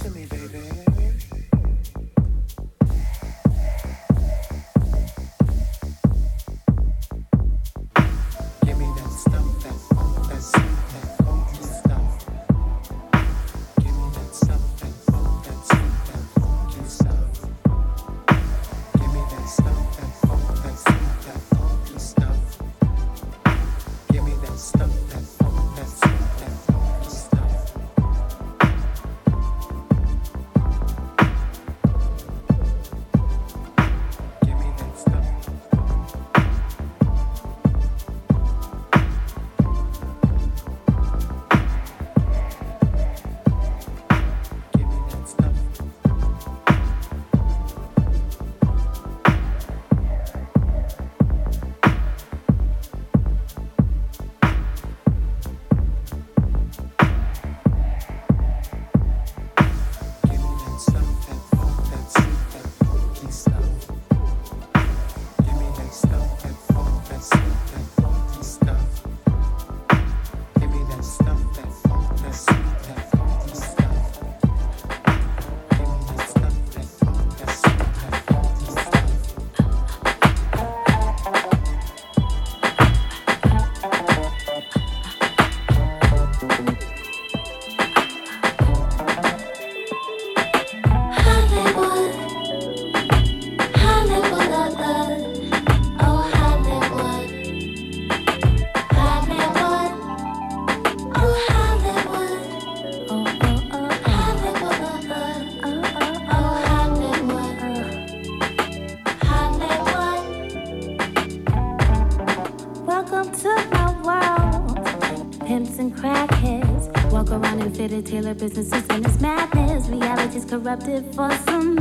Tailor businesses and its madness. Reality's corrupted for some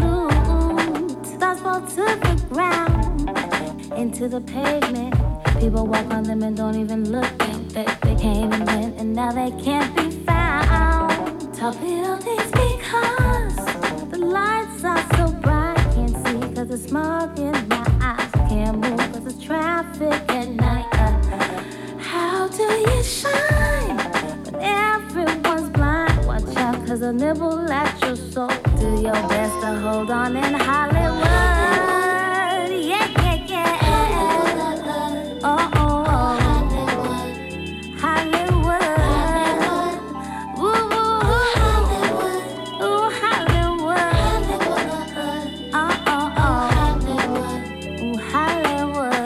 loot. Thoughts fall to the ground, into the pavement. People walk on them and don't even look. They came and went and now they can't be found. Torpedo these because the lights are so bright. Can't see cause the smog in my eyes. Can't move cause there's traffic at night. How do you shine when everyone's blind? Watch out cause they'll nibble at your soul. Do your best to hold on in Hollywood. Yeah, yeah, yeah. Oh, oh, oh. Hollywood. Ooh, ooh, ooh. Ooh, Hollywood. Oh, oh, oh. Ooh, Hollywood.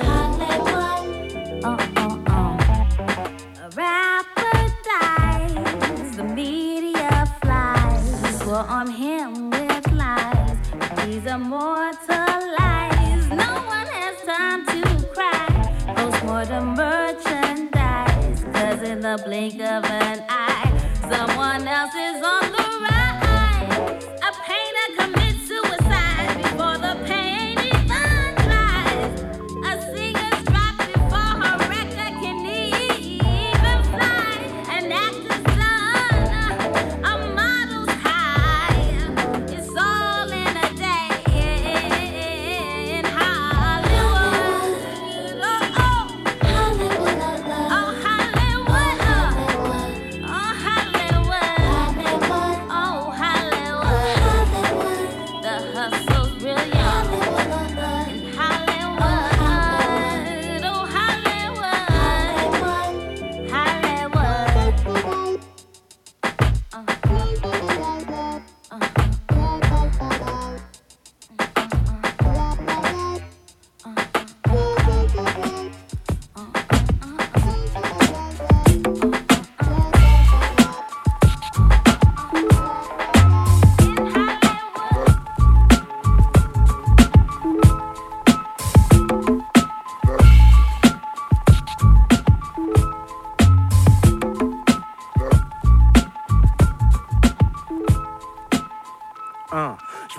Oh, oh, oh. A rapper dies. The media flies. We're on him with lies. He's immortalized. No one has time to cry. Postmortem merchandise. Cause in the blink of an eye, someone else is on the rise. A painter commits suicide before the pain even dries. A singer's dropped before her record can even fly. An actor's done, a model's high. It's all in a day in Hollywood. Oh, oh, Hollywood. Oh, Hollywood. Oh, Hollywood. Oh,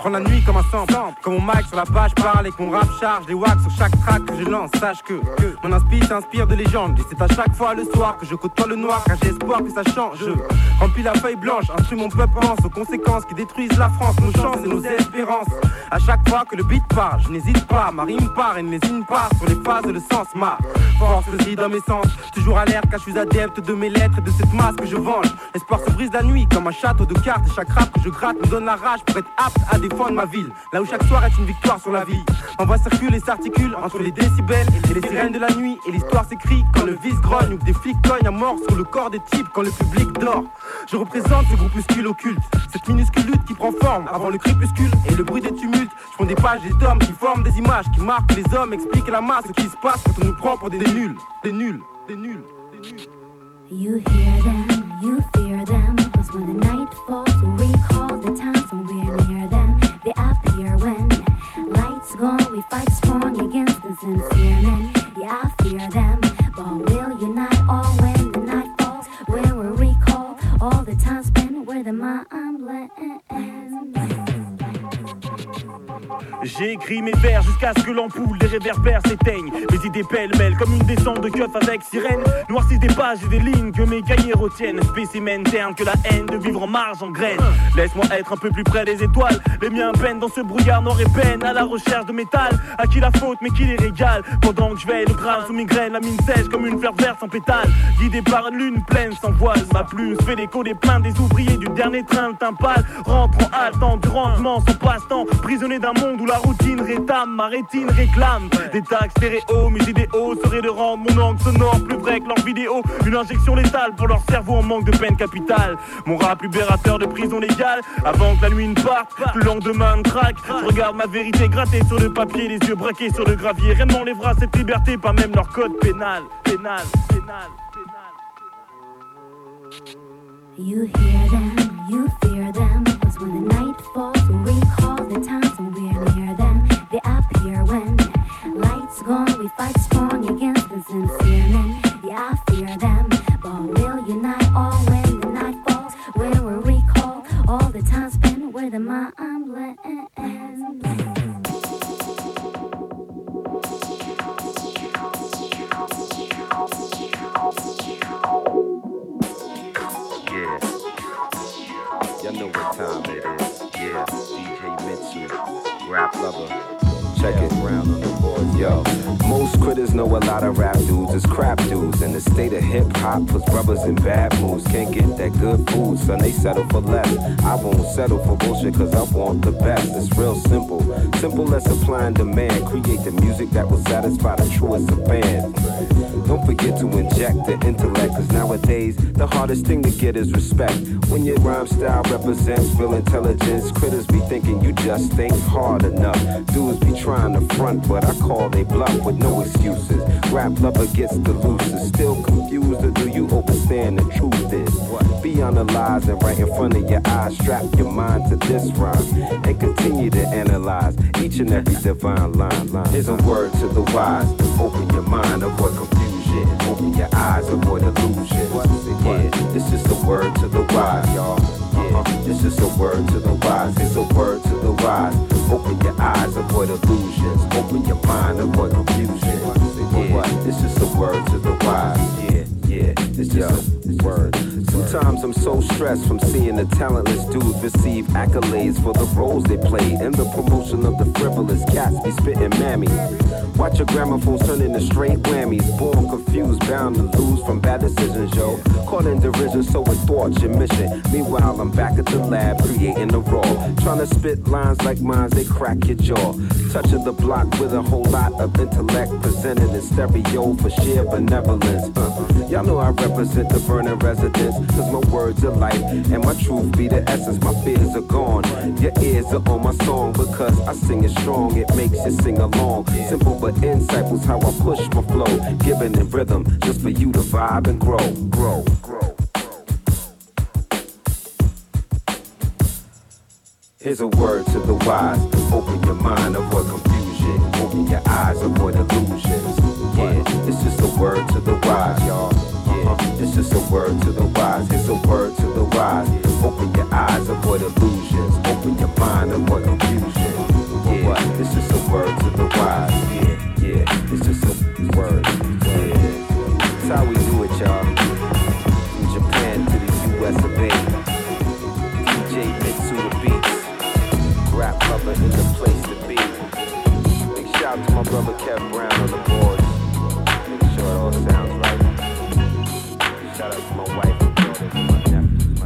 prends la nuit comme un sample. Comme mon mic sur la page parle et qu'on rap charge les wax sur chaque track que je lance. Sache que mon inspi s'inspire de légendes. Et c'est à chaque fois le soir que je côtoie le noir, car j'ai espoir que ça change. Je remplis la feuille blanche, instruis mon peuple pense aux conséquences qui détruisent la France, nos chances et nos espérances. À chaque fois que le beat part, je n'hésite pas, ma rime part et ne lésine pas sur les phases et le sens. Ma force aussi dans mes sens, toujours alerte car je suis adepte de mes lettres et de cette masse que je venge. L'espoir se brise la nuit comme un château de cartes et chaque rap que je gratte me donne la rage pour être apte à défendre ma ville. Là où chaque soir est une victoire sur la vie. Ma voix circule et s'articule entre les décibels et les sirènes de la nuit. Et l'histoire s'écrit quand le vice grogne ou que des flics cognent à mort sur le corps des types quand le public dort. Je représente ce groupuscule occulte, cette minuscule lutte qui prend forme avant le crépuscule et le bruit des tumultes. Je prends des pages des tomes qui forment des images qui marquent les hommes, expliquent à la masse ce qui se passe quand on nous prend pour des nuls, des nuls, des nuls, des nuls. You hear them, you fear them, cause when the night falls we recall the times when we're near them. They appear when lights gone, we fight strong against the sincere men. Yeah, I fear them, but we'll unite all when the night falls. When we recall all the time spent where the mind blends. J'ai écrit mes vers jusqu'à ce que l'ampoule des réverbères s'éteigne. Mes idées pêle-mêle comme une descente de keuf avec sirène. Noircissent des pages et des lignes que mes cahiers retiennent. Spécimen terne que la haine de vivre en marge en graine. Laisse-moi être un peu plus près des étoiles. Les miens peinent dans ce brouillard noir et peine à la recherche de métal. À qui la faute mais qui les régale. Pendant que je veille le crâne sous migraine, la mine sèche comme une fleur verte sans pétale. Guidé par une lune pleine sans voile. Ma plume fait l'écho des plaintes des ouvriers du dernier train de timpale. Rentre en haletant du rendement sans passe-temps. Prisonnier d'un monde où la routine rétame, ma rétine réclame des taxes stéréo, mes idéaux seraient de rendre mon angle sonore plus vrai que leur vidéo. Une injection létale pour leur cerveau en manque de peine capitale. Mon rap libérateur de prison légale. Avant que la nuit ne parte, le lendemain ne craque. Je regarde ma vérité grattée sur le papier, les yeux braqués sur le gravier. Rien ne m'enlèvera cette liberté, pas même leur code pénal. Pénal, pénal, pénal. You hear them, you fear them, cause when the night falls we recall the times when we're near them. They appear when lights gone, we fight strong against the sincere men. Yeah, I fear them, but we'll unite all when the night falls. When we recall all the time spent where the mind blends. Y'all know what time it is. Yeah, DJ Mitsu, rap lover. Check it, round on the board, yo. Most critters know a lot of rap dudes is crap dudes. In the state of hip hop puts brothers in bad moods. Can't get that good food, son, they settle for less. I won't settle for bullshit cause I want the best. It's real simple, simple as supply and demand. Create the music that will satisfy the truest of fans. Don't forget to inject the intellect, cause nowadays the hardest thing to get is respect. When your rhyme style represents real intelligence, critters be thinking you just think hard enough. Dudes be trying to front, but I call they bluff with no excuses. Rap lover gets the loosest. Still confused, or do you understand the truth is? Be on the lies and right in front of your eyes. Strap your mind to this rhyme and continue to analyze each and every divine line. Here's a word to the wise. Open your mind, avoid confusion. Open your eyes, avoid illusion. Yeah, this is the word to the wise, y'all. Yeah, this is the word to the wise. It's a word to the wise. Open your eyes, avoid illusions. Open your mind, avoid confusion. Yeah, this is the word to the wise. Yeah, it's just a word. Sometimes I'm so stressed from seeing the talentless dudes receive accolades for the roles they played and the promotion of the frivolous cats be spitting mammy. Watch your gramophones turn into straight whammies. Born confused, bound to lose from bad decisions, yo. Caught in derision, so it thwarts your mission. Meanwhile, I'm back at the lab, creating the raw. Trying to spit lines like mine, they crack your jaw. Touching the block with a whole lot of intellect, presented in stereo for sheer benevolence. Y'all know I represent the burning residents, cause my words are life, and my truth be the essence. My fears are gone, your ears are on my song, because I sing it strong, it makes you sing along. Simple but insightful how I push my flow, giving it rhythm, just for you to vibe and grow. Here's a word to the wise. Open your mind, avoid confusion. Open your eyes, avoid illusions. Yeah, this is the word to the wise, y'all. Yeah, this is the word to the wise. Here's a word to the wise. Open your eyes, avoid illusions. Open in your mind and what confusion. Yeah, what? It's just a word to the wise. Yeah, it's just a word. Yeah, that's how we do it, y'all. From Japan to the US of A. DJ Mitsu the beats. Rap lover in the place to be. Big shout out to my brother Kev Brown on the boards. Make sure it all sounds right. Shout out to my wife and daughters and my nephews.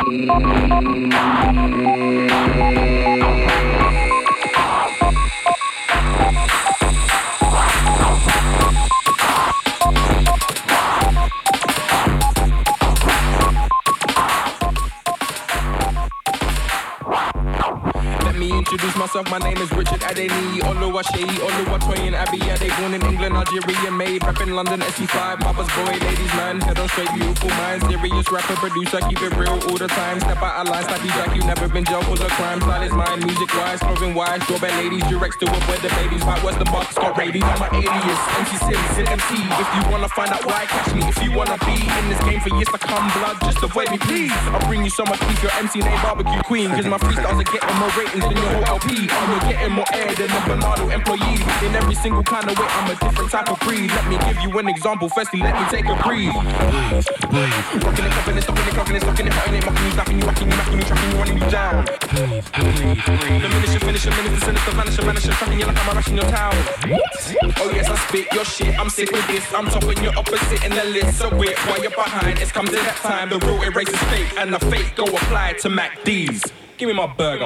Introduce myself, my name is Richard Adeni, Oluwaseyi, Oluwatoyin Abiyade, born in England, Algeria, made, rap in London, SC5, Papa's boy, ladies man, head on straight, beautiful mind, serious rapper, producer, keep it real all the time, step out of line, snappy jack, you never been jailed for the crime, style is mine, music wise, clothing wise, doorbell ladies, Durex to avoid the babies, Hot West, the box, got rabies, I'm an alias, MC Sin MC, if you wanna find out why, catch me, if you wanna be in this game for years to come, blood, just avoid me, please, I'll bring you so much beef, your MC name Barbecue Queen, cause my freestyles are getting more ratings than your whole LP, and you're getting more air than a Bernardo employee. In every single kind of way, I'm a different type of breed. Let me give you an example. Firstly, let me take a breathe. Rocking it, cupping it, stopping it, clocking it, stocking it, putting it, mocking you, snapping you, whacking you, macking you, tracking you, running you down. Diminish it, finish it, minutes, sinister, vanish it, tracking you like I'm a rash in your town. Oh yes, I spit your shit, I'm sick with this. I'm topping your opposite in the list. So weird, while you're behind, it's come to that time. The real erases fake, and the fake go apply to Mac D's. Give me my burger.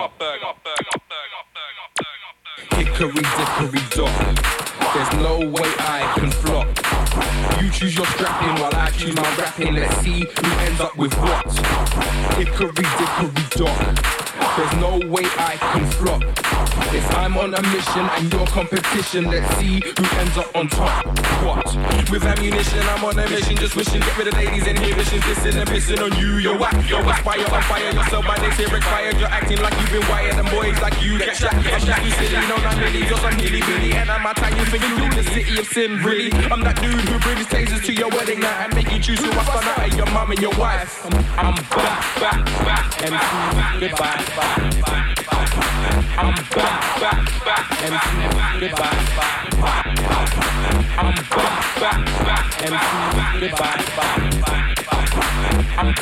Hickory dickory dock. There's no way I can flop. You choose your strapping while I choose my rapping. Let's see who ends up with what. Hickory dickory dock. There's no way I can flop. If I'm on a mission and your competition, let's see who ends up on top. What? With ammunition, I'm on a mission, just wishing, get rid of ladies inhibitions, dissing and pissing on you. You're whack, you're fire, on fire yourself by next year expired. You're acting like you've been wired, and boys like you get shot. I'm just too silly, no, not really, you're some hilly-billy, and I'm Italian for you in the city of sin, really. I'm that dude who brings tasers to your wedding night and make you choose who I spun out of your mum and your wife. I'm back, and goodbye. I'm back, and goodbye. I'm back, and goodbye. I'm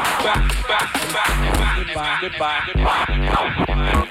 back, goodbye.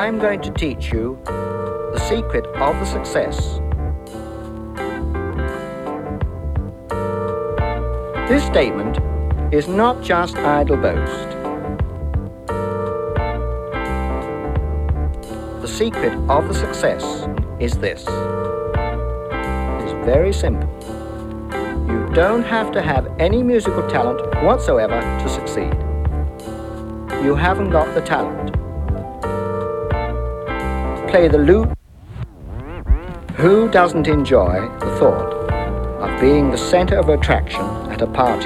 I'm going to teach you the secret of the success. This statement is not just idle boast. The secret of the success is this. It's very simple. You don't have to have any musical talent whatsoever to succeed. You haven't got the talent. Play the lute. Who doesn't enjoy the thought of being the center of attraction at a party?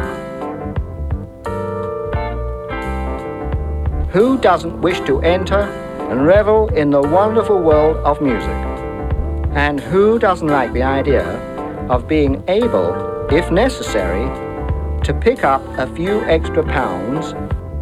Who doesn't wish to enter and revel in the wonderful world of music? And who doesn't like the idea of being able, if necessary, to pick up a few extra pounds?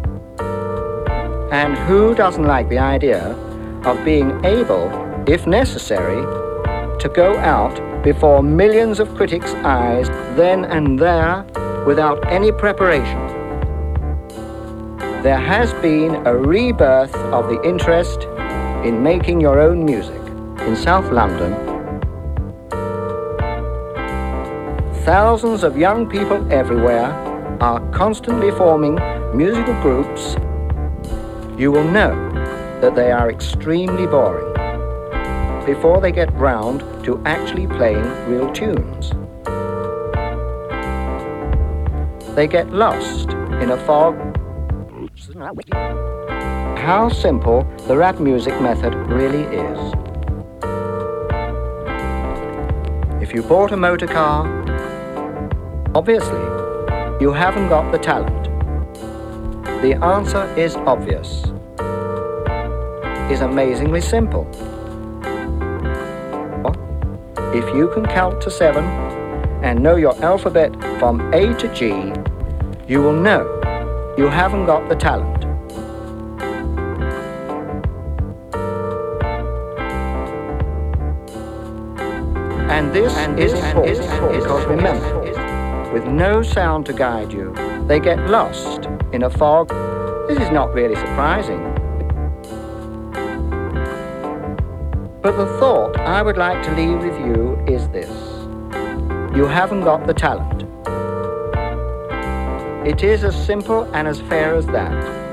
And who doesn't like the idea of being able, if necessary, to go out before millions of critics' eyes then and there without any preparation? There has been a rebirth of the interest in making your own music. In South London, thousands of young people everywhere are constantly forming musical groups. You will know that they are extremely boring before they get round to actually playing real tunes. They get lost in a fog. How simple the rap music method really is. If you bought a motor car, obviously you haven't got the talent. The answer is obvious. Is amazingly simple. If you can count to 7 and know your alphabet from A to G, you will know you haven't got the talent. And this is important because remember, with no sound to guide you, they get lost in a fog. This is not really surprising. But the thought I would like to leave with you is this. You haven't got the talent. It is as simple and as fair as that.